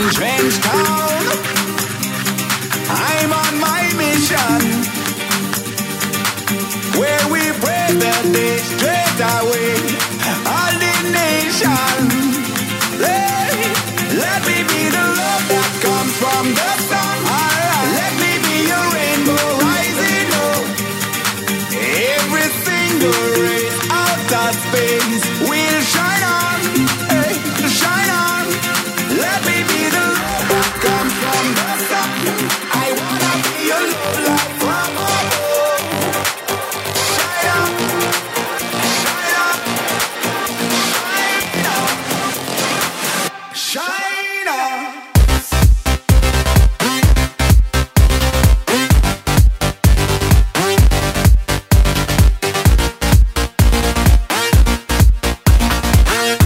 trench town. I'm on my mission, where we pray the day straight away. All the nation, let me be the love that comes from the sun. Let me be your rainbow rising up. Every single race out of space will shine.